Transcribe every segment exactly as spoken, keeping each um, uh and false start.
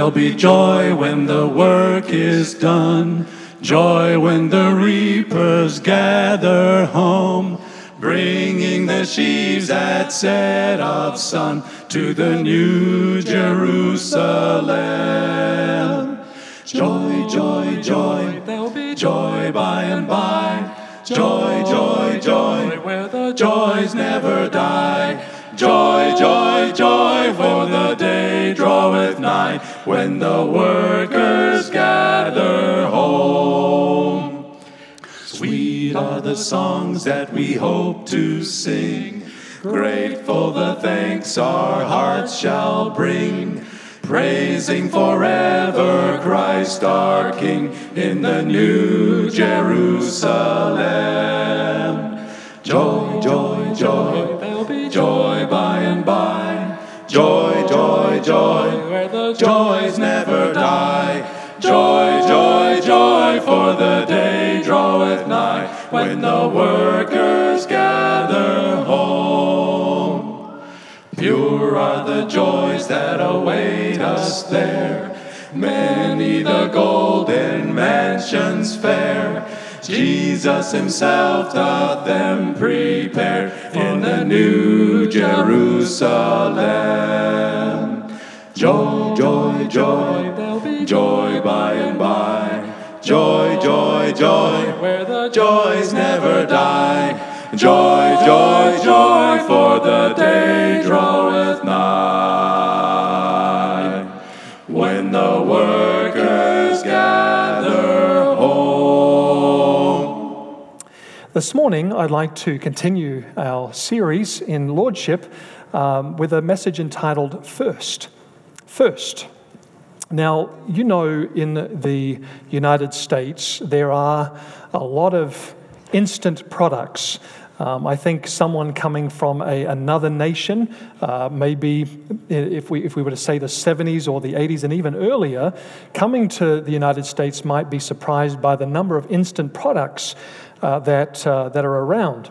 There'll be joy when the work is done, joy when the reapers gather home, bringing the sheaves at set of sun to the new Jerusalem. Joy, joy, joy, there'll be joy by and by. Joy, joy, joy, where the joys never die. Joy, joy, joy, for the day draweth nigh, when the workers gather home. Sweet are the songs that we hope to sing, grateful the thanks our hearts shall bring, praising forever Christ our King in the new Jerusalem. Joy, joy, joy, there'll be joy by and by. Joy, joy, joy, where the joys never die. Joy, joy, joy, for the day draweth nigh, when the workers gather home. Pure are the joys that await us there, many the golden mansions fair. Jesus himself doth them prepare in the new Jerusalem. Joy, joy, joy, there'll be joy by and by. Joy, joy, joy, where the joys never die. Joy, joy, joy, for the day draweth nigh, when the workers gather home. This morning, I'd like to continue our series in Lordship um, with a message entitled First. First. Now, you know, in the United States, there are a lot of instant products. Um, I think someone coming from a, another nation, uh, maybe if we if we were to say the seventies or the eighties and even earlier, coming to the United States might be surprised by the number of instant products uh, that uh, that are around.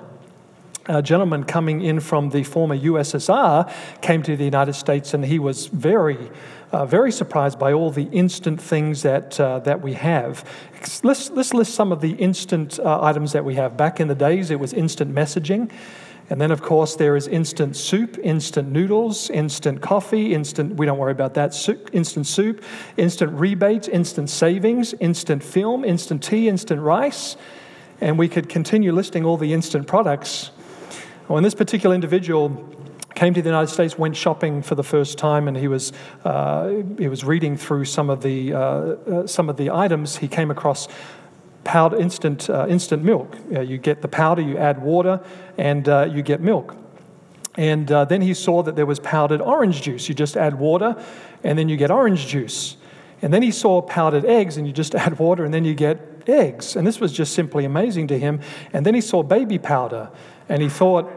A gentleman coming in from the former U S S R came to the United States, and he was very, uh, very surprised by all the instant things that uh, that we have. Let's let's list some of the instant uh, items that we have. Back in the days, it was instant messaging, and then of course there is instant soup, instant noodles, instant coffee, instant. We don't worry about that. Soup, instant soup, instant rebates, instant savings, instant film, instant tea, instant rice, and we could continue listing all the instant products. When this particular individual came to the United States, went shopping for the first time, and he was uh, he was reading through some of the uh, uh, some of the items, he came across powder instant uh, instant milk. Uh, you get the powder, you add water, and uh, you get milk. And uh, then he saw that there was powdered orange juice. You just add water, and then you get orange juice. And then he saw powdered eggs, and you just add water, and then you get eggs. And this was just simply amazing to him. And then he saw baby powder. And he thought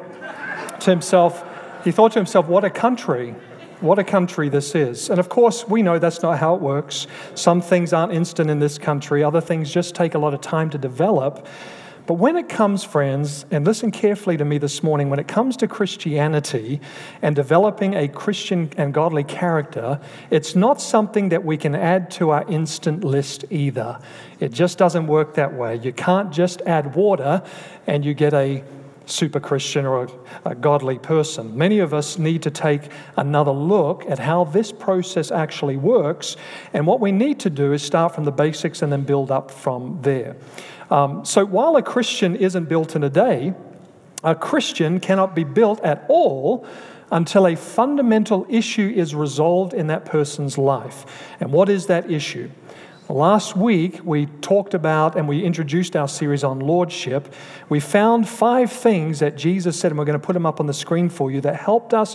to himself, he thought to himself, what a country, what a country this is. And of course, we know that's not how it works. Some things aren't instant in this country. Other things just take a lot of time to develop. But when it comes, friends, and listen carefully to me this morning, when it comes to Christianity and developing a Christian and godly character, it's not something that we can add to our instant list either. It just doesn't work that way. You can't just add water and you get a super Christian or a, a godly person. Many of us need to take another look at how this process actually works, and what we need to do is start from the basics and then build up from there. Um, so while a Christian isn't built in a day, a Christian cannot be built at all until a fundamental issue is resolved in that person's life. And what is that issue? Last week, we talked about and we introduced our series on Lordship. We found five things that Jesus said, and we're going to put them up on the screen for you, that helped us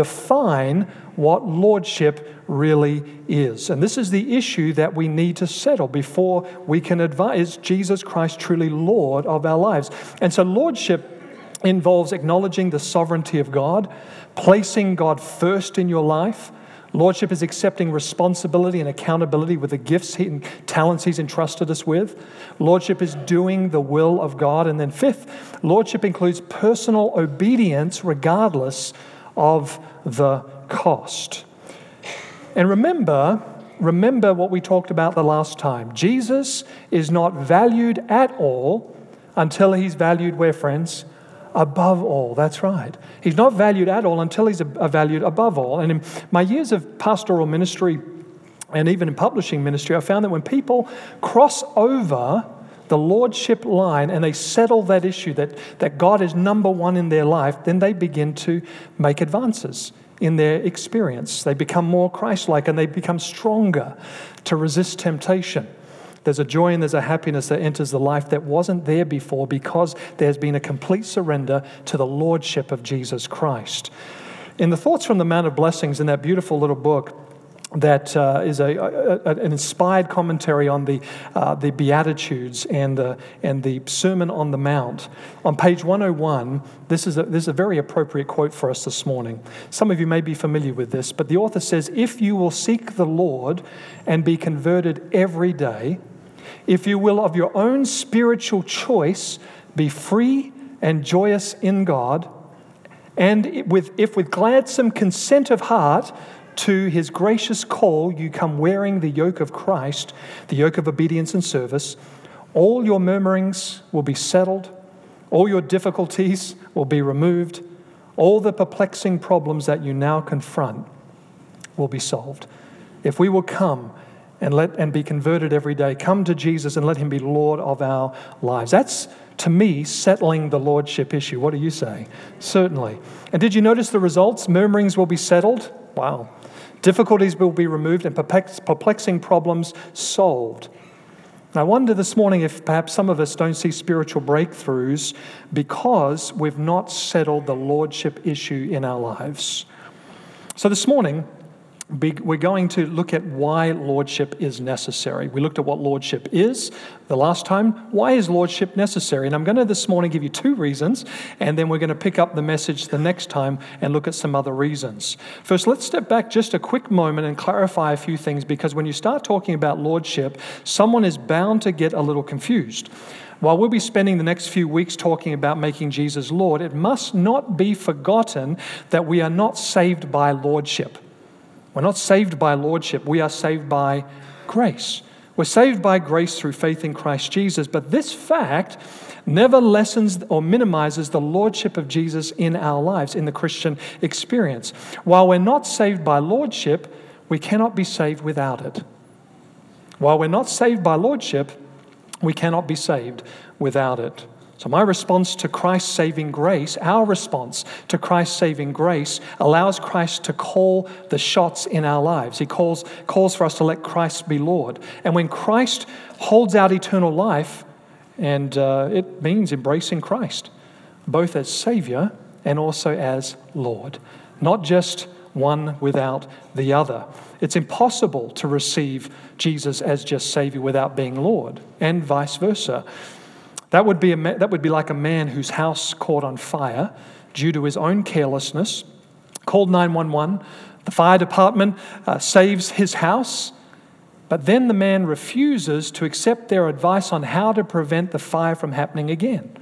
define what Lordship really is. And this is the issue that we need to settle before we can advise, is Jesus Christ truly Lord of our lives? And so Lordship involves acknowledging the sovereignty of God, placing God first in your life. Lordship is accepting responsibility and accountability with the gifts and talents He's entrusted us with. Lordship is doing the will of God. And then fifth, Lordship includes personal obedience regardless of the cost. And remember, remember what we talked about the last time. Jesus is not valued at all until he's valued where, friends? Above all. That's right. He's not valued at all until he's valued above all. And in my years of pastoral ministry and even in publishing ministry, I found that when people cross over the lordship line and they settle that issue that, that God is number one in their life, then they begin to make advances in their experience. They become more Christ-like and they become stronger to resist temptation. There's a joy and there's a happiness that enters the life that wasn't there before because there's been a complete surrender to the lordship of Jesus Christ. In the Thoughts from the Mount of Blessings, in that beautiful little book, that uh, is a, a, an inspired commentary on the uh, the Beatitudes and the and the Sermon on the Mount. On page one oh one, this is a, this is a very appropriate quote for us this morning. Some of you may be familiar with this, but the author says, "If you will seek the Lord and be converted every day, if you will of your own spiritual choice be free and joyous in God, and with if with gladsome consent of heart to his gracious call you come wearing the yoke of Christ, the yoke of obedience and service, all your murmurings will be settled, all your difficulties will be removed, all the perplexing problems that you now confront will be solved. If we will come and let and be converted every day, come to Jesus and let him be Lord of our lives." That's, to me, settling the lordship issue. What do you say? Certainly. And did you notice the results? Murmurings will be settled. Wow. Difficulties will be removed and perplexing problems solved. And I wonder this morning if perhaps some of us don't see spiritual breakthroughs because we've not settled the lordship issue in our lives. So this morning, we're going to look at why lordship is necessary. We looked at what lordship is the last time. Why is lordship necessary? And I'm going to this morning give you two reasons, and then we're going to pick up the message the next time and look at some other reasons. First, let's step back just a quick moment and clarify a few things, because when you start talking about lordship, someone is bound to get a little confused. While we'll be spending the next few weeks talking about making Jesus Lord, it must not be forgotten that we are not saved by lordship. We're not saved by lordship. We are saved by grace. We're saved by grace through faith in Christ Jesus. But this fact never lessens or minimizes the lordship of Jesus in our lives, in the Christian experience. While we're not saved by lordship, we cannot be saved without it. While we're not saved by lordship, we cannot be saved without it. So my response to Christ's saving grace, our response to Christ's saving grace, allows Christ to call the shots in our lives. He calls, calls for us to let Christ be Lord. And when Christ holds out eternal life, and uh, it means embracing Christ, both as Savior and also as Lord, not just one without the other. It's impossible to receive Jesus as just Savior without being Lord, and vice versa. That would be a, that would be like a man whose house caught on fire due to his own carelessness, called nine one one. The fire department uh, saves his house, but then the man refuses to accept their advice on how to prevent the fire from happening again.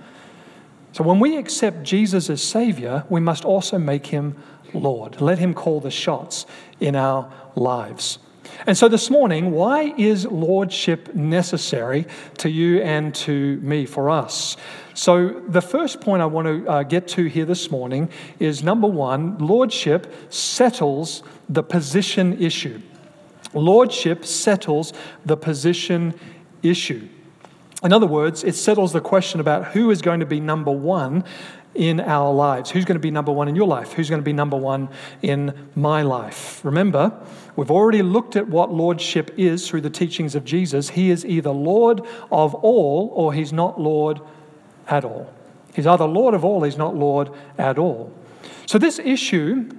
So when we accept Jesus as Savior, we must also make him Lord. Let him call the shots in our lives. And so this morning, why is lordship necessary to you and to me, for us? So the first point I want to uh, get to here this morning is, number one, lordship settles the position issue. Lordship settles the position issue. In other words, it settles the question about who is going to be number one in our lives. Who's going to be number one in your life? Who's going to be number one in my life? Remember, we've already looked at what lordship is through the teachings of Jesus. He is either Lord of all or he's not Lord at all. He's either Lord of all, he's not Lord at all. So this issue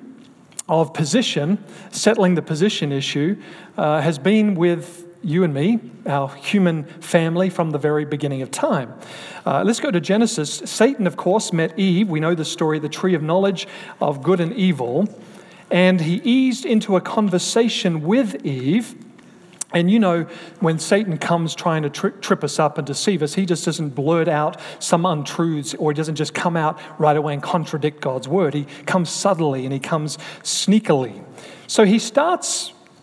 of position, settling the position issue, uh, has been with you and me, our human family, from the very beginning of time. Uh, let's go to Genesis. Satan, of course, met Eve. We know the story, the tree of knowledge of good and evil. And he eased into a conversation with Eve. And you know, when Satan comes trying to tri- trip us up and deceive us, he just doesn't blurt out some untruths, or he doesn't just come out right away and contradict God's word. He comes subtly and he comes sneakily. So he starts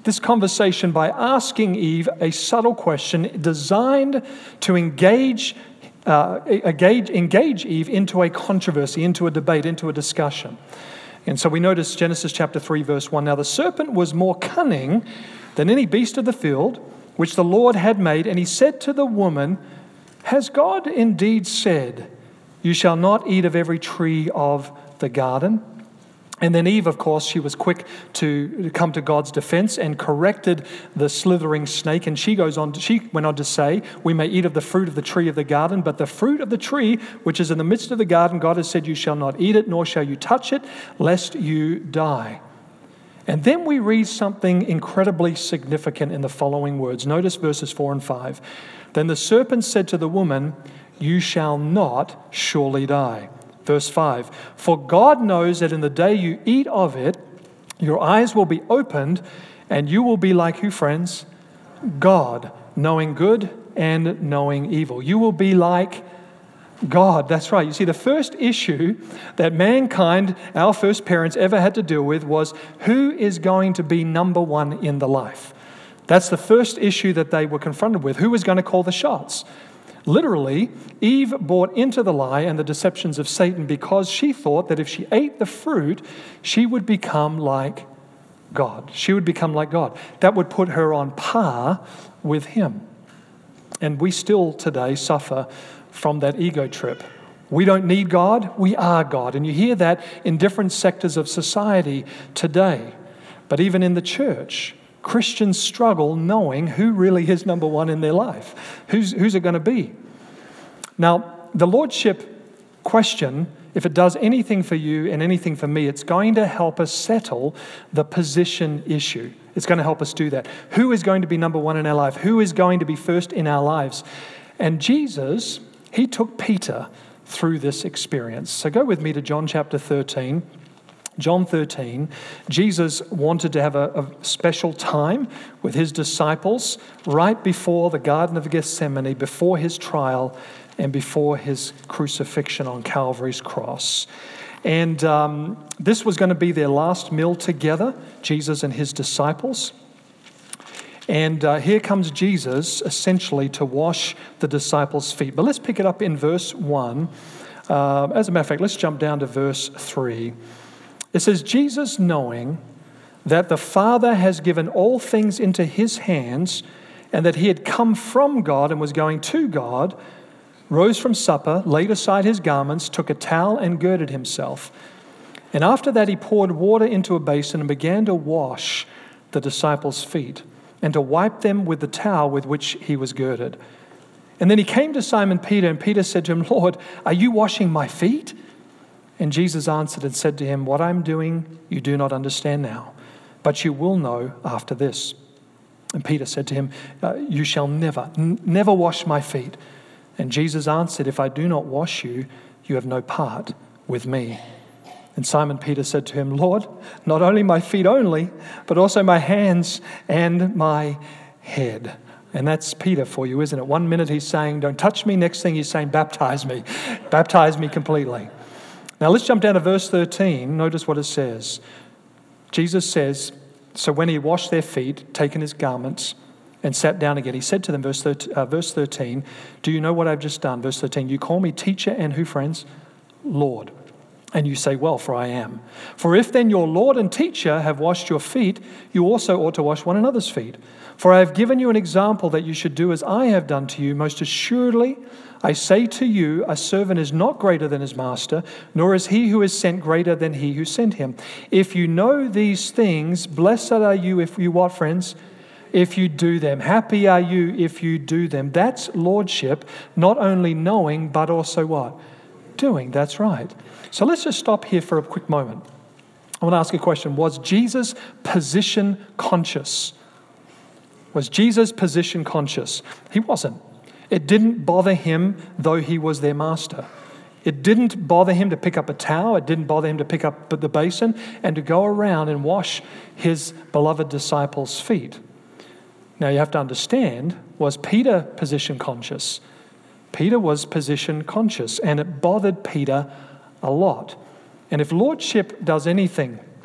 this conversation by asking Eve a subtle question designed to engage, uh, engage, engage Eve into a controversy, into a debate, into a discussion. And so we notice Genesis chapter three, verse one. Now the serpent was more cunning than any beast of the field, which the Lord had made. And he said to the woman, has God indeed said, you shall not eat of every tree of the garden? And then Eve, of course, she was quick to come to God's defense and corrected the slithering snake. And she goes on, to, she went on to say, we may eat of the fruit of the tree of the garden, but the fruit of the tree which is in the midst of the garden, God has said, you shall not eat it, nor shall you touch it, lest you die. And then we read something incredibly significant in the following words. Notice verses four and five. Then the serpent said to the woman, you shall not surely die. Verse five, for God knows that in the day you eat of it, your eyes will be opened, and you will be like who, friends? God, knowing good and knowing evil. You will be like God. That's right. You see, the first issue that mankind, our first parents, ever had to deal with was who is going to be number one in the life. That's the first issue that they were confronted with. Who was going to call the shots? Literally, Eve bought into the lie and the deceptions of Satan because she thought that if she ate the fruit, she would become like God. She would become like God. That would put her on par with him. And we still today suffer from that ego trip. We don't need God, we are God. And you hear that in different sectors of society today. But even in the church, Christians struggle knowing who really is number one in their life. Who's, who's it going to be? Now, the Lordship question, if it does anything for you and anything for me, it's going to help us settle the position issue. It's going to help us do that. Who is going to be number one in our life? Who is going to be first in our lives? And Jesus, he took Peter through this experience. So go with me to John chapter thirteen. John thirteen, Jesus wanted to have a, a special time with his disciples right before the Garden of Gethsemane, before his trial and before his crucifixion on Calvary's cross. And um, this was going to be their last meal together, Jesus and his disciples. And uh, here comes Jesus essentially to wash the disciples' feet. But let's pick it up in verse one. Uh, as a matter of fact, let's jump down to verse three. It says, Jesus, knowing that the Father has given all things into his hands and that he had come from God and was going to God, rose from supper, laid aside his garments, took a towel and girded himself. And after that he poured water into a basin and began to wash the disciples' feet and to wipe them with the towel with which he was girded. And then he came to Simon Peter, and Peter said to him, Lord, are you washing my feet? And Jesus answered and said to him, what I'm doing you do not understand now, but you will know after this. And Peter said to him, uh, you shall never, n- never wash my feet. And Jesus answered, if I do not wash you, you have no part with me. And Simon Peter said to him, Lord, not only my feet only, but also my hands and my head. And that's Peter for you, isn't it? One minute he's saying, don't touch me. Next thing he's saying, baptize me. Baptize me completely. Now let's jump down to verse thirteen. Notice what it says. Jesus says, so when he washed their feet, taken his garments, and sat down again, he said to them, verse thirteen, do you know what I've just done? Verse thirteen, you call me teacher and who, friends? Lord. And you say, well, for I am. For if then your Lord and teacher have washed your feet, you also ought to wash one another's feet. For I have given you an example that you should do as I have done to you. Most assuredly, I say to you, a servant is not greater than his master, nor is he who is sent greater than he who sent him. If you know these things, blessed are you if you what, friends? If you do them. Happy are you if you do them. That's lordship, not only knowing, but also what? Doing. That's right. So let's just stop here for a quick moment. I want to ask a question. Was Jesus position conscious? Was Jesus position conscious? He wasn't. It didn't bother him, though he was their master. It didn't bother him to pick up a towel. It didn't bother him to pick up the basin and to go around and wash his beloved disciples' feet. Now you have to understand, was Peter position conscious? Peter was position conscious, and it bothered Peter a lot. And if lordship does anything,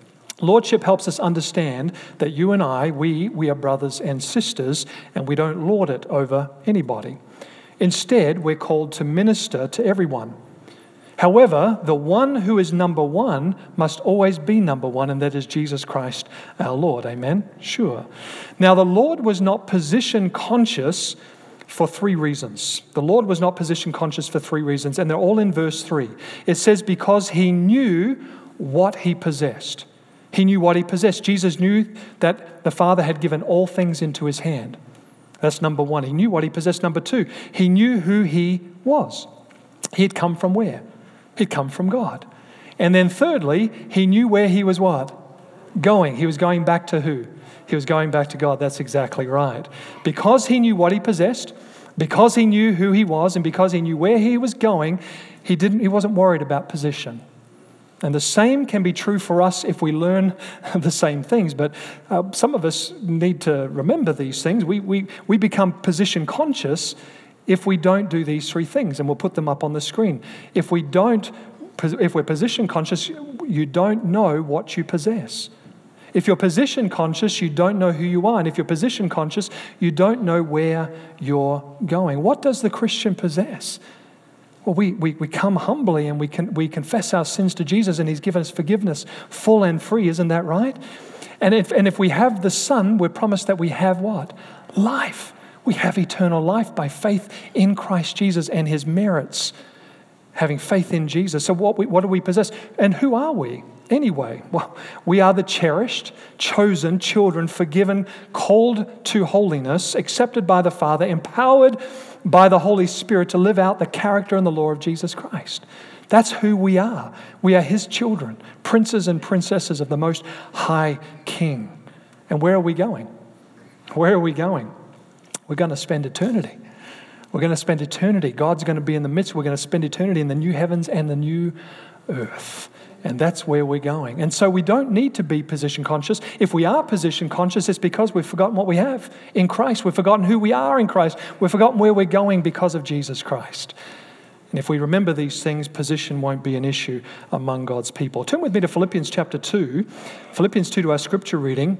Lordship helps us understand that you and I, we, we are brothers and sisters, and we don't lord it over anybody. Instead, we're called to minister to everyone. However, the one who is number one must always be number one, and that is Jesus Christ our Lord. Amen? Sure. Now, the Lord was not position conscious for three reasons. The Lord was not position conscious for three reasons, and they're all in verse three. It says, because he knew what he possessed. He knew what he possessed. Jesus knew that the Father had given all things into his hand. That's number one. He knew what he possessed. Number two, he knew who he was. He had come from where? He'd come from God. And then thirdly, he knew where he was what? Going. He was going back to who? He was going back to God. That's exactly right. Because he knew what he possessed, because he knew who he was, and because he knew where he was going, he didn't. He wasn't worried about position. And the same can be true for us if we learn the same things. But uh, some of us need to remember these things. We, we, we become position conscious if we don't do these three things, and we'll put them up on the screen. If we don't, if we're position conscious, you don't know what you possess. If you're position conscious, you don't know who you are. And if you're position conscious, you don't know where you're going. What does the Christian possess? Well, we, we, we come humbly and we can we confess our sins to Jesus, and he's given us forgiveness full and free. Isn't that right? And if and if we have the Son, we're promised that we have what? Life. We have eternal life by faith in Christ Jesus and his merits. Having faith in Jesus. So what we, what do we possess? And who are we anyway? Well, we are the cherished, chosen children, forgiven, called to holiness, accepted by the Father, empowered by the Holy Spirit to live out the character and the law of Jesus Christ. That's who we are. We are his children, princes and princesses of the Most High King. And where are we going? Where are we going? We're going to spend eternity. We're going to spend eternity. God's going to be in the midst. We're going to spend eternity in the new heavens and the new earth. And that's where we're going. And so we don't need to be position conscious. If we are position conscious, it's because we've forgotten what we have in Christ. We've forgotten who we are in Christ. We've forgotten where we're going because of Jesus Christ. And if we remember these things, position won't be an issue among God's people. Turn with me to Philippians chapter two. Philippians two to our scripture reading.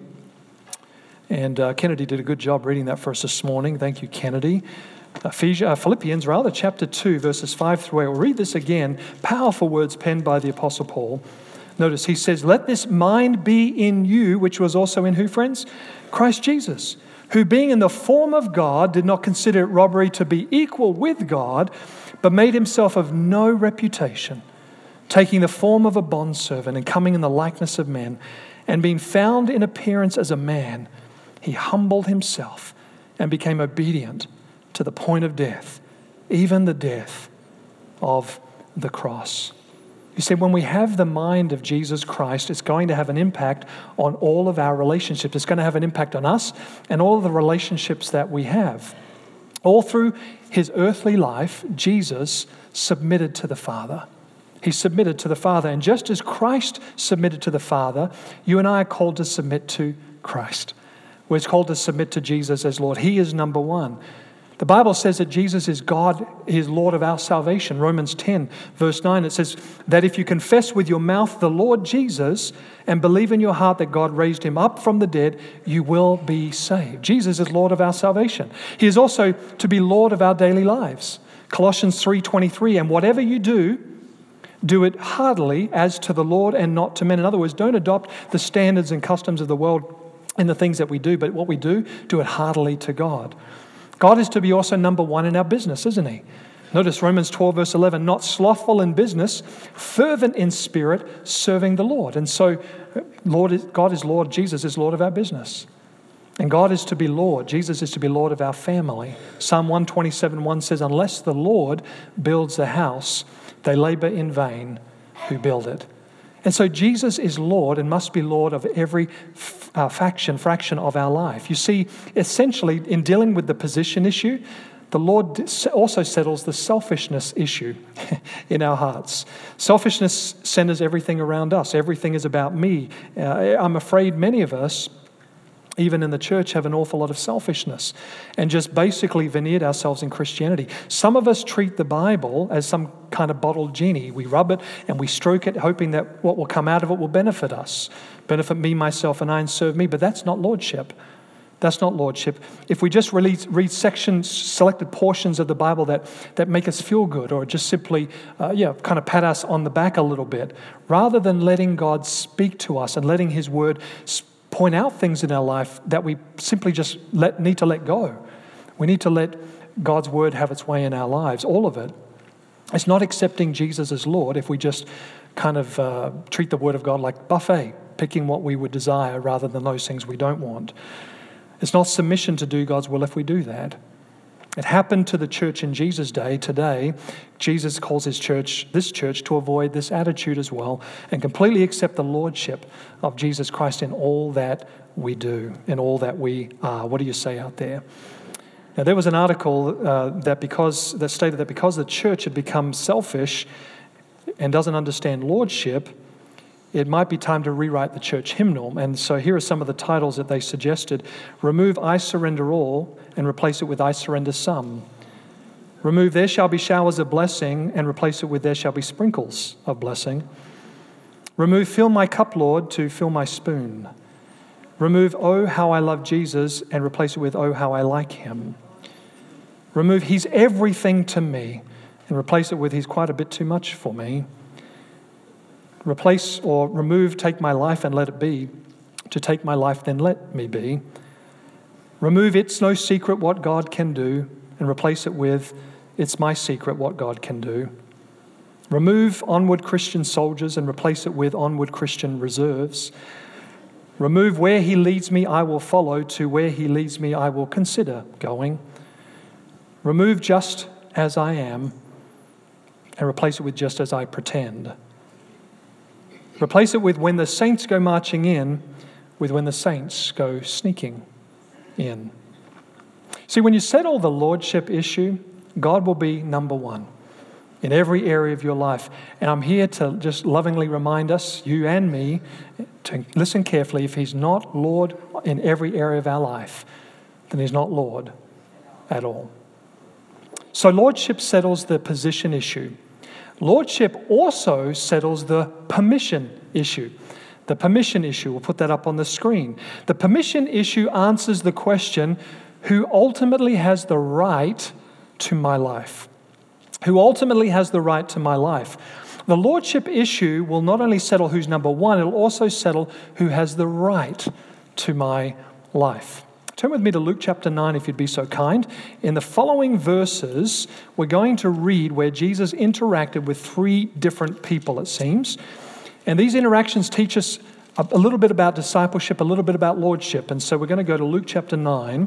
And uh, Kennedy did a good job reading that for us this morning. Thank you, Kennedy. Ephesians, uh, Philippians, rather, chapter two, verses five through eight. We'll read this again. Powerful words penned by the Apostle Paul. Notice he says, let this mind be in you, which was also in who, friends? Christ Jesus, who being in the form of God, did not consider it robbery to be equal with God, but made himself of no reputation, taking the form of a bondservant and coming in the likeness of men, and being found in appearance as a man, he humbled himself and became obedient to the point of death, even the death of the cross. You see, when we have the mind of Jesus Christ, it's going to have an impact on all of our relationships. It's going to have an impact on us and all of the relationships that we have. All through his earthly life, Jesus submitted to the Father. He submitted to the Father. And just as Christ submitted to the Father, you and I are called to submit to Christ. We're called to submit to Jesus as Lord. He is number one. The Bible says that Jesus is God, He is Lord of our salvation. Romans ten, verse nine, it says that if you confess with your mouth the Lord Jesus and believe in your heart that God raised him up from the dead, you will be saved. Jesus is Lord of our salvation. He is also to be Lord of our daily lives. Colossians three twenty-three, and whatever you do, do it heartily as to the Lord and not to men. In other words, don't adopt the standards and customs of the world in the things that we do, but what we do, do it heartily to God. God is to be also number one in our business, isn't he? Notice Romans twelve, verse eleven, not slothful in business, fervent in spirit, serving the Lord. And so Lord is, God is Lord, Jesus is Lord of our business. And God is to be Lord. Jesus is to be Lord of our family. Psalm one twenty-seven, one says, unless the Lord builds the house, they labor in vain who build it. And so Jesus is Lord and must be Lord of every uh, faction, fraction of our life. You see, essentially, in dealing with the position issue, the Lord also settles the selfishness issue in our hearts. Selfishness centers everything around us. Everything is about me. Uh, I'm afraid many of us, even in the church, have an awful lot of selfishness and just basically veneered ourselves in Christianity. Some of us treat the Bible as some kind of bottled genie. We rub it and we stroke it, hoping that what will come out of it will benefit us. benefit me, myself, and I, and serve me. But that's not lordship. That's not lordship. If we just read, read sections, selected portions of the Bible that, that make us feel good, or just simply, uh, yeah, kind of pat us on the back a little bit, rather than letting God speak to us and letting His Word point out things in our life that we simply just let, need to let go. We need to let God's Word have its way in our lives, all of it. It's not accepting Jesus as Lord if we just kind of uh, treat the Word of God like buffet, picking what we would desire rather than those things we don't want. It's not submission to do God's will if we do that. It happened to the church in Jesus' day. Today, Jesus calls his church, this church, to avoid this attitude as well and completely accept the lordship of Jesus Christ in all that we do, in all that we are. What do you say out there? Now, there was an article uh, that because that stated that because the church had become selfish and doesn't understand lordship, it might be time to rewrite the church hymnal. And so here are some of the titles that they suggested. Remove I surrender all and replace it with I surrender some. Remove there shall be showers of blessing and replace it with there shall be sprinkles of blessing. Remove fill my cup, Lord, to fill my spoon. Remove oh how I love Jesus and replace it with oh how I like him. Remove he's everything to me and replace it with he's quite a bit too much for me. Replace or remove, take my life and let it be. To take my life, then let me be. Remove, it's no secret what God can do, and replace it with, it's my secret what God can do. Remove onward Christian soldiers and replace it with onward Christian reserves. Remove where he leads me, I will follow, to where he leads me, I will consider going. Remove just as I am and replace it with just as I pretend. Replace it with when the saints go marching in, with when the saints go sneaking in. See, when you settle the lordship issue, God will be number one in every area of your life. And I'm here to just lovingly remind us, you and me, to listen carefully. If he's not Lord in every area of our life, then he's not Lord at all. So lordship settles the position issue. Lordship also settles the permission issue. The permission issue, we'll put that up on the screen. The permission issue answers the question, who ultimately has the right to my life? Who ultimately has the right to my life? The lordship issue will not only settle who's number one, it'll also settle who has the right to my life. Turn with me to Luke chapter nine, if you'd be so kind. In the following verses, we're going to read where Jesus interacted with three different people, it seems. And these interactions teach us a little bit about discipleship, a little bit about lordship. And so we're going to go to Luke chapter nine,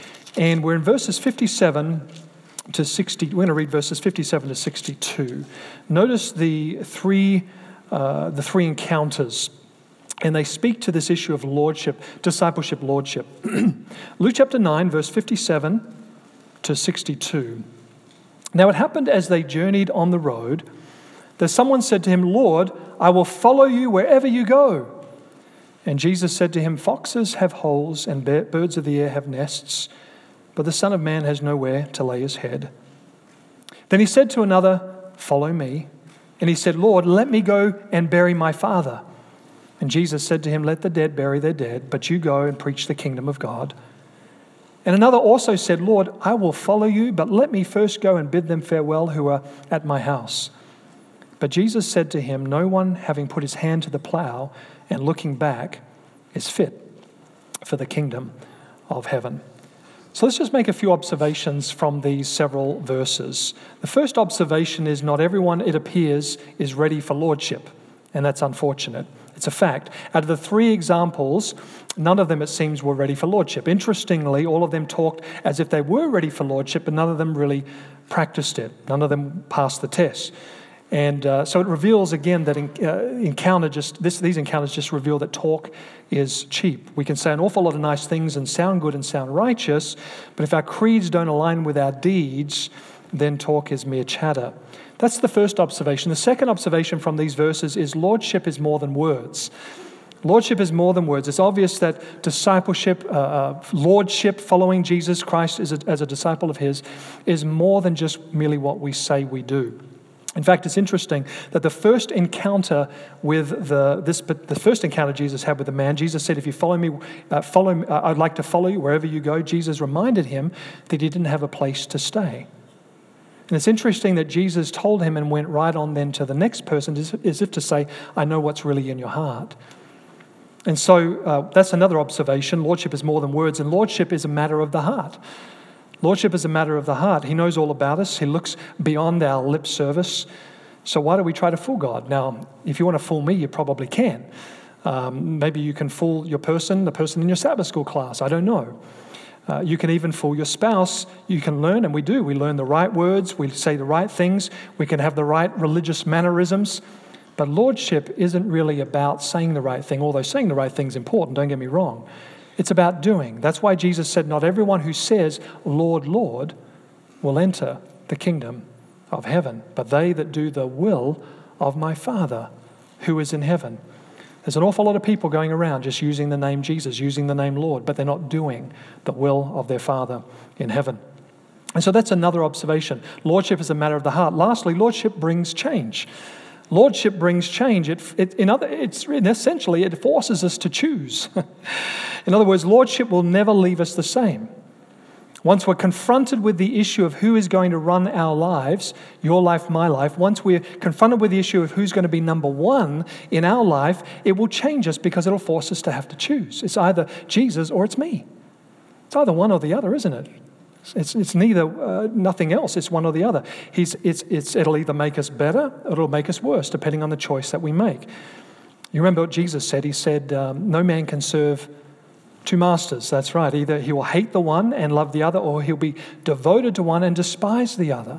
and we're in verses fifty-seven to sixty. We're going to read verses fifty-seven to sixty-two. Notice the three, uh, the three encounters. And they speak to this issue of lordship, discipleship, lordship. Luke chapter nine, verse fifty-seven to sixty-two. Now it happened as they journeyed on the road that someone said to him, Lord, I will follow you wherever you go. And Jesus said to him, foxes have holes and birds of the air have nests, but the Son of Man has nowhere to lay his head. Then he said to another, follow me. And he said, Lord, let me go and bury my father. And Jesus said to him, let the dead bury their dead, but you go and preach the kingdom of God. And another also said, Lord, I will follow you, but let me first go and bid them farewell who are at my house. But Jesus said to him, no one having put his hand to the plow and looking back is fit for the kingdom of heaven. So let's just make a few observations from these several verses. The first observation is not everyone, it appears, is ready for lordship, and that's unfortunate. It's a fact. Out of the three examples, none of them, it seems, were ready for lordship. Interestingly, all of them talked as if they were ready for lordship, but none of them really practiced it. None of them passed the test. And uh, so it reveals again that in, uh, encounter just this, these encounters just reveal that talk is cheap. We can say an awful lot of nice things and sound good and sound righteous, but if our creeds don't align with our deeds, then talk is mere chatter. That's the first observation. The second observation from these verses is lordship is more than words. Lordship is more than words. It's obvious that discipleship, uh, uh, lordship, following Jesus Christ as a, as a disciple of his, is more than just merely what we say we do. In fact, it's interesting that the first encounter with the this the first encounter Jesus had with the man, Jesus said, "If you follow me, uh, follow me, uh, I'd like to follow you wherever you go." Jesus reminded him that he didn't have a place to stay. And it's interesting that Jesus told him and went right on then to the next person, as, as if to say, "I know what's really in your heart." And so uh, that's another observation. Lordship is more than words, and lordship is a matter of the heart. Lordship is a matter of the heart. He knows all about us. He looks beyond our lip service. So why do we try to fool God? Now, if you want to fool me, you probably can. Um, maybe you can fool your person, the person in your Sabbath school class. I don't know. Uh, you can even fool your spouse. You can learn, and we do. We learn the right words. We say the right things. We can have the right religious mannerisms. But lordship isn't really about saying the right thing, although saying the right thing is important, don't get me wrong. It's about doing. That's why Jesus said, "Not everyone who says, 'Lord, Lord,' will enter the kingdom of heaven, but they that do the will of my Father who is in heaven." There's an awful lot of people going around just using the name Jesus, using the name Lord, but they're not doing the will of their Father in heaven. And so that's another observation. Lordship is a matter of the heart. Lastly, lordship brings change. Lordship brings change. It, it, in other, it's essentially, it forces us to choose. In other words, lordship will never leave us the same. Once we're confronted with the issue of who is going to run our lives, your life, my life, once we're confronted with the issue of who's going to be number one in our life, it will change us because it'll force us to have to choose. It's either Jesus or it's me. It's either one or the other, isn't it? It's, it's neither, uh, nothing else. It's one or the other. He's, it's, it's, it'll either make us better or it'll make us worse, depending on the choice that we make. You remember what Jesus said? He said, um, no man can serve two masters. That's right. Either he will hate the one and love the other, or he'll be devoted to one and despise the other.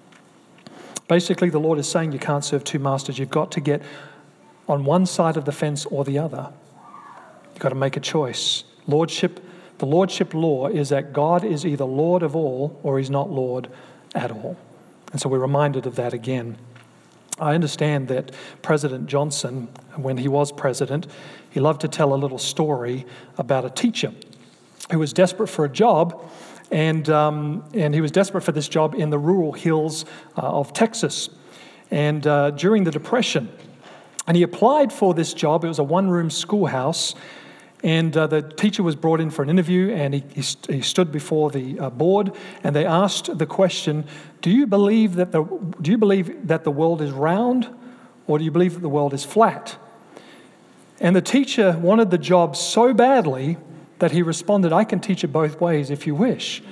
Basically, the Lord is saying you can't serve two masters. You've got to get on one side of the fence or the other. You've got to make a choice. Lordship The lordship law is that God is either Lord of all or he's not Lord at all. And so we're reminded of that again. I understand that President Johnson, when he was president, he loved to tell a little story about a teacher who was desperate for a job, and um, and he was desperate for this job in the rural hills uh, of Texas. And uh, during the Depression, and he applied for this job. It was a one-room schoolhouse. And uh, the teacher was brought in for an interview, and he, he, st- he stood before the uh, board, and they asked the question, do you believe that the do you believe that the world is round, or do you believe that the world is flat? And the teacher wanted the job so badly that he responded, I can teach it both ways if you wish.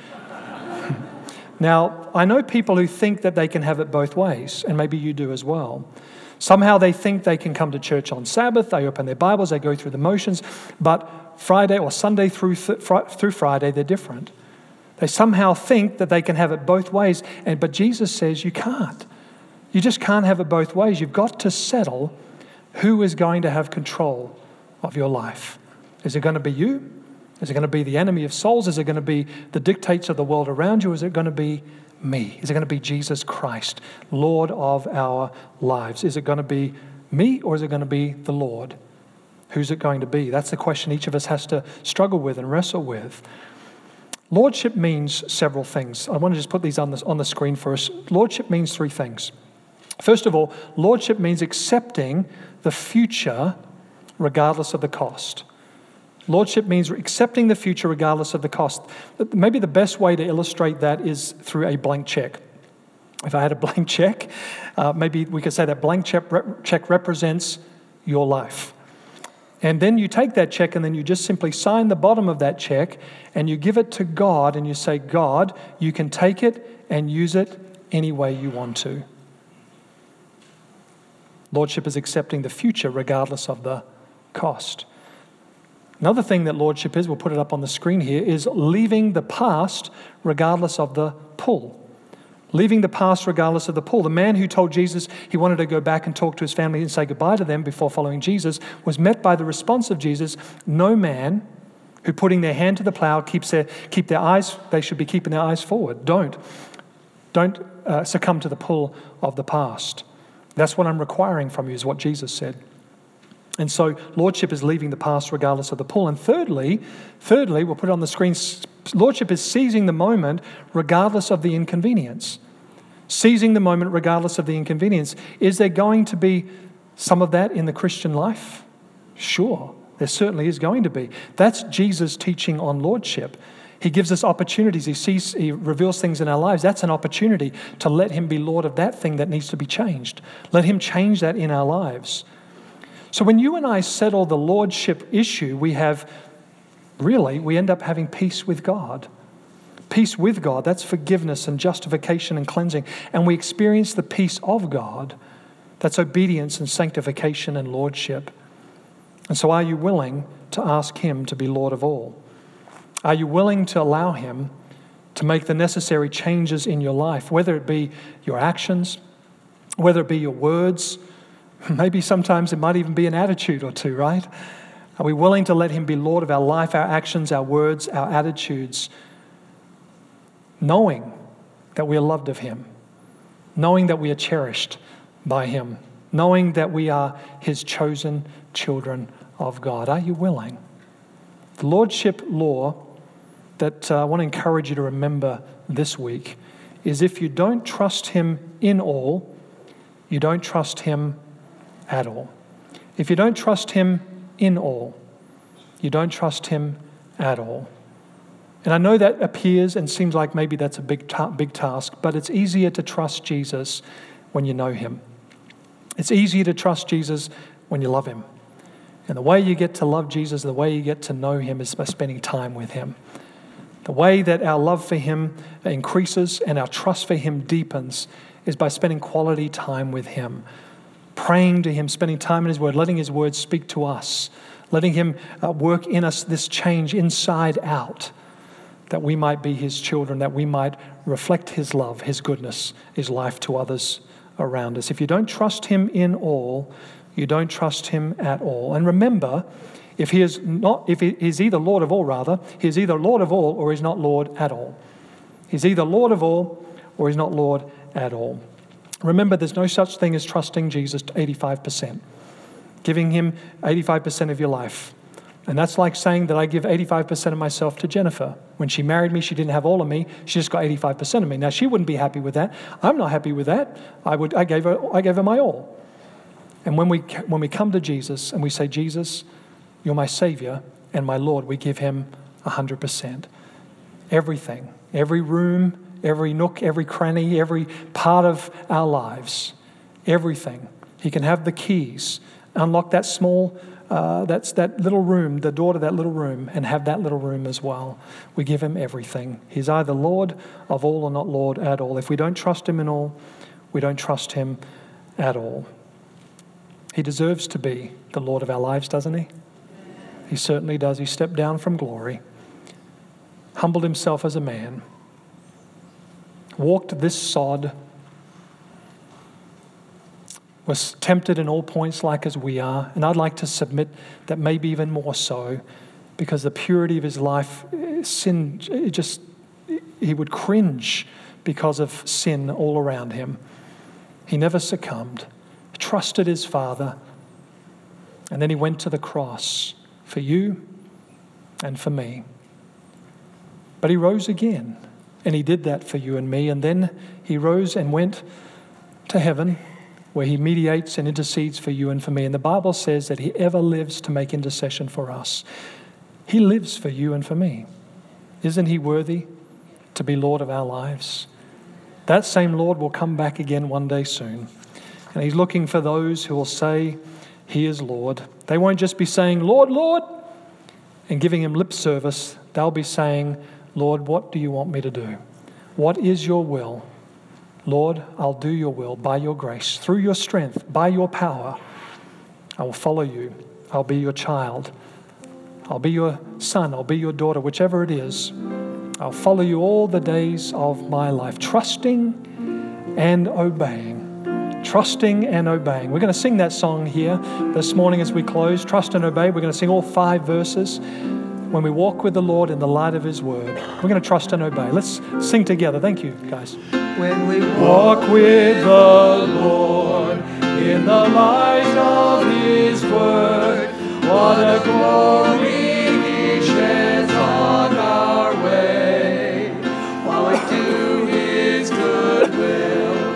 Now, I know people who think that they can have it both ways, and maybe you do as well. Somehow they think they can come to church on Sabbath, they open their Bibles, they go through the motions, but Friday or Sunday through th- fr- through Friday, they're different. They somehow think that they can have it both ways, and but Jesus says you can't. You just can't have it both ways. You've got to settle who is going to have control of your life. Is it going to be you? Is it going to be the enemy of souls? Is it going to be the dictates of the world around you? Is it going to be me? Is it going to be Jesus Christ, Lord of our lives? Is it going to be me, or is it going to be the Lord? Who's it going to be? That's the question each of us has to struggle with and wrestle with. Lordship means several things. I want to just put these on the, on the screen for us. Lordship means three things. First of all, lordship means accepting the future regardless of the cost. Lordship means accepting the future regardless of the cost. Maybe the best way to illustrate that is through a blank check. If I had a blank check, uh, maybe we could say that blank check, rep- check represents your life. And then you take that check and then you just simply sign the bottom of that check and you give it to God and you say, God, you can take it and use it any way you want to. Lordship is accepting the future regardless of the cost. Another thing that lordship is, we'll put it up on the screen here, is leaving the past regardless of the pull. Leaving the past regardless of the pull. The man who told Jesus he wanted to go back and talk to his family and say goodbye to them before following Jesus was met by the response of Jesus, no man who putting their hand to the plow keeps their, keep their eyes, they should be keeping their eyes forward. Don't. Don't uh, succumb to the pull of the past. That's what I'm requiring from you, is what Jesus said. And so lordship is leaving the past regardless of the pull. And thirdly, thirdly, we'll put it on the screen, lordship is seizing the moment regardless of the inconvenience. seizing the moment regardless of the inconvenience. Is there going to be some of that in the Christian life? Sure, there certainly is going to be. That's Jesus' teaching on lordship. He gives us opportunities. He sees, he reveals things in our lives. That's an opportunity to let him be Lord of that thing that needs to be changed. Let him change that in our lives. So when you and I settle the lordship issue, we have, really, we end up having peace with God. Peace with God, that's forgiveness and justification and cleansing. And we experience the peace of God. That's obedience and sanctification and lordship. And so are you willing to ask him to be Lord of all? Are you willing to allow him to make the necessary changes in your life, whether it be your actions, whether it be your words, maybe sometimes it might even be an attitude or two, right? Are we willing to let him be Lord of our life, our actions, our words, our attitudes, knowing that we are loved of him, knowing that we are cherished by him, knowing that we are his chosen children of God? Are you willing? The lordship law that uh, I want to encourage you to remember this week is if you don't trust him in all, you don't trust him at all. If you don't trust him in all, you don't trust him at all. And I know that appears and seems like maybe that's a big, ta- big task, but it's easier to trust Jesus when you know him. It's easier to trust Jesus when you love him. And the way you get to love Jesus, the way you get to know him is by spending time with him. The way that our love for him increases and our trust for him deepens is by spending quality time with him, praying to him, spending time in his word, letting his word speak to us, letting him uh, work in us this change inside out, that we might be his children, that we might reflect his love, his goodness, his life to others around us. If you don't trust him in all, you don't trust him at all. And remember, if he is not, if he is either Lord of all, rather, he is either Lord of all or he's not Lord at all. He's either Lord of all or he's not Lord at all. Remember, there's no such thing as trusting Jesus to eighty-five percent, giving him eighty-five percent of your life. And that's like saying that I give eighty-five percent of myself to Jennifer. When she married me, she didn't have all of me. She just got eighty-five percent of me. Now, she wouldn't be happy with that. I'm not happy with that. I would. I gave her, I gave her my all. And when we when we come to Jesus and we say, Jesus, you're my Savior and my Lord, we give him one hundred percent. Everything, every room, every nook, every cranny, every part of our lives, everything. He can have the keys, unlock that small, uh, that's that little room, the door to that little room, and have that little room as well. We give him everything. He's either Lord of all or not Lord at all. If we don't trust him in all, we don't trust him at all. He deserves to be the Lord of our lives, doesn't he? He certainly does. He stepped down from glory, humbled himself as a man, walked this sod, was tempted in all points like as we are. And I'd like to submit that maybe even more so, because the purity of his life, sin, it just, he would cringe because of sin all around him. He never succumbed. Trusted his Father, and then he went to the cross for you and for me. But he rose again, and he did that for you and me, and then he rose and went to heaven, where he mediates and intercedes for you and for me. And the Bible says that he ever lives to make intercession for us. He lives for you and for me. Isn't he worthy to be Lord of our lives? That same Lord will come back again one day soon. And he's looking for those who will say, he is Lord. They won't just be saying, Lord, Lord, and giving him lip service. They'll be saying, Lord, what do you want me to do? What is your will? Lord, I'll do your will by your grace, through your strength, by your power. I will follow you. I'll be your child. I'll be your son. I'll be your daughter, whichever it is. I'll follow you all the days of my life, trusting and obeying. Trusting and obeying. We're going to sing that song here this morning as we close. Trust and obey. We're going to sing all five verses. When we walk with the Lord in the light of his word, we're going to trust and obey. Let's sing together. Thank you, guys. When we walk with the Lord in the light of his word, what a glory he sheds on our way. While we do his good will,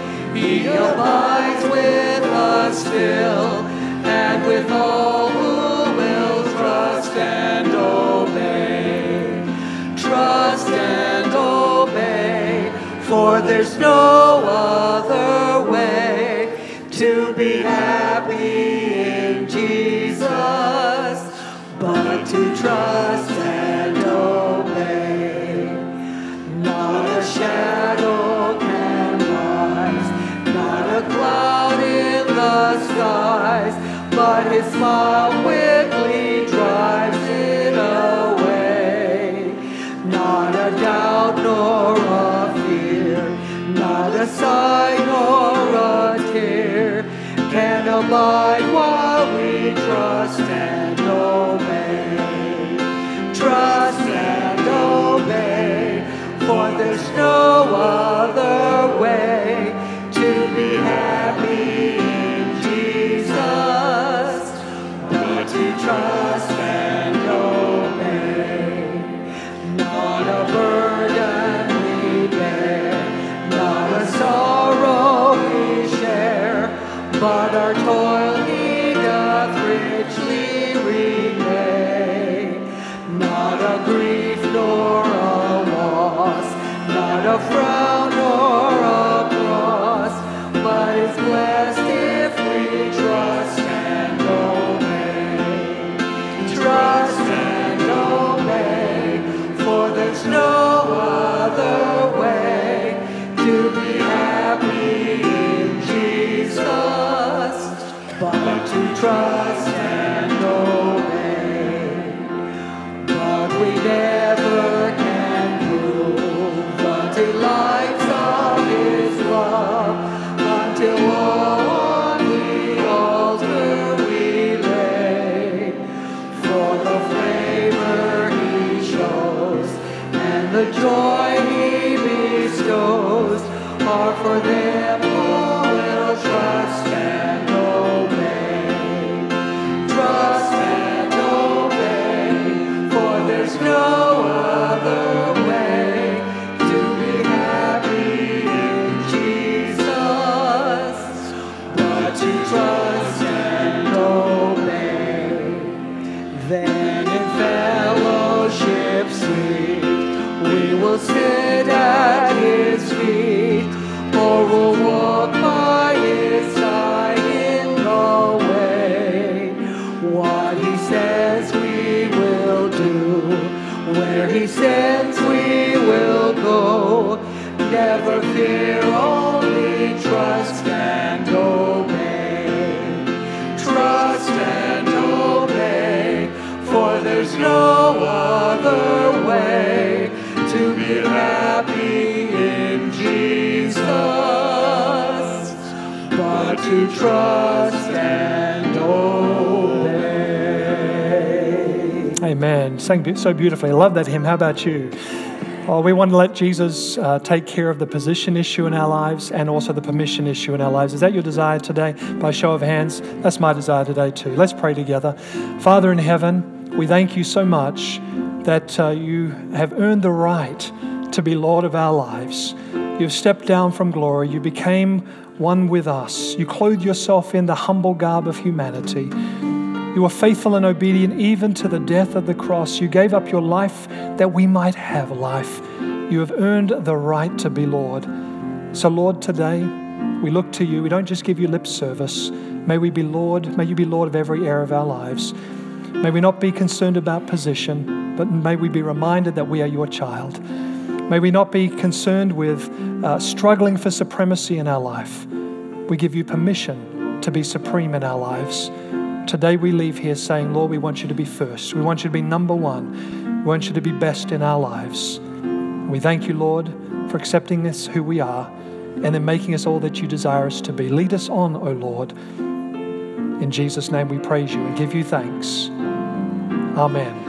abides with us still, and with all who will trust and obey. Trust and obey, for there's no other way to be happy in Jesus but to trust and obey. Not a shadow can rise, not a cloud in the skies, but his smile quickly drives it away. Not a doubt nor a fear, not a sigh nor a tear can abide while we trust and obey. Trust and obey, for there's no other way to be happy in Jesus but to trust and obey. Not a burden we bear, not a sorrow we share, but our toil he doth richly repay. Not a grief nor a loss, not a frown nor a cross, but is blessed if we trust and obey. Trust and obey, for there's no other way to be happy in Jesus but to trust and obey. But we never can prove the delights of his love until all on the altar we lay. For the favor he shows and the joy he bestows are for them who will trust and obey. Trust and obey, for there's no other way to be happy in Jesus but to trust and obey. Then in fellowship sweet we will sit at his feet, or we'll walk by his side in the way. What he says we will do, where he sends we will go. Never fear, only trust and obey. Trust and obey, for there's no other way to be happy in Jesus but to trust and obey. Amen. Sang be- so beautifully. I love that hymn. How about you? Oh, we want to let Jesus uh, take care of the position issue in our lives and also the permission issue in our lives. Is that your desire today? By show of hands, that's my desire today too. Let's pray together. Father in heaven, we thank you so much that uh, you have earned the right to be Lord of our lives. You've stepped down from glory. You became one with us. You clothed yourself in the humble garb of humanity. You were faithful and obedient even to the death of the cross. You gave up your life that we might have life. You have earned the right to be Lord. So Lord, today we look to you. We don't just give you lip service. May we be Lord. May you be Lord of every area of our lives. May we not be concerned about position, but may we be reminded that we are your child. May we not be concerned with uh, struggling for supremacy in our life. We give you permission to be supreme in our lives. Today we leave here saying, Lord, we want you to be first. We want you to be number one. We want you to be best in our lives. We thank you, Lord, for accepting us who we are and then making us all that you desire us to be. Lead us on, O Lord. In Jesus' name we praise you and give you thanks. Amen.